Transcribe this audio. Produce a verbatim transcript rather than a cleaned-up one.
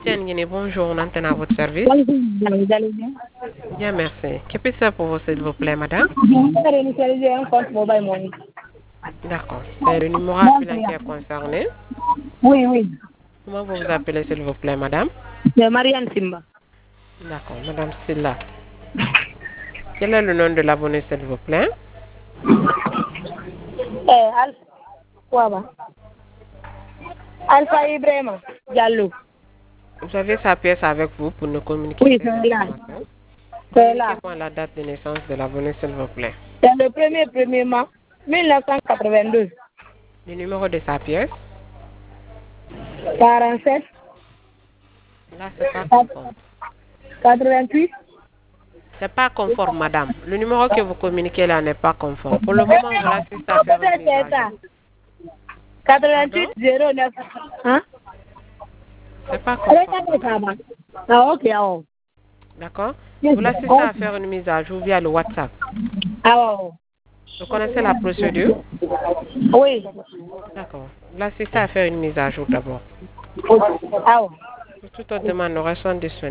Tiens, Guinée, bonjour, on antenne à votre service. Bonjour, vous allez bien? Bien, merci. Que puis-je faire pour vous, s'il vous plaît, madame? Je vais réinitialiser un compte mobile money. D'accord. C'est le numéro appelant qui est concerné. Oui, oui. Comment vous vous appelez, s'il vous plaît, madame? C'est Marianne Simba. D'accord, madame Silla. Quel est le nom de l'abonné, s'il vous plaît? Eh, Al Waba. Alpha Ibrahima Diallo. Vous avez sa pièce avec vous pour nous communiquer Oui, ces c'est là. informations. C'est là. Communiquez-moi la date de naissance de l'abonné, s'il vous plaît. C'est le premier premier mois mille neuf cent quatre-vingt-deux. Le numéro de sa pièce? quarante-sept. Là, c'est pas conforme. quatre-vingt-huit. C'est pas conforme, madame. Le numéro que vous communiquez là n'est pas conforme. Pour le moment, on l'assiste à faire une mise à jour. quatre-vingt-huit zéro neuf. Hein? C'est pas conforme. Ah, ok, ah, oh. D'accord? Vous l'assistez à faire une mise à jour via le WhatsApp. Ah, oh. Vous connaissez la procédure? Oui. D'accord. Vous l'assistez à faire une mise à jour d'abord. Ah, oh. Pour toute autre demande, nous restons disponibles.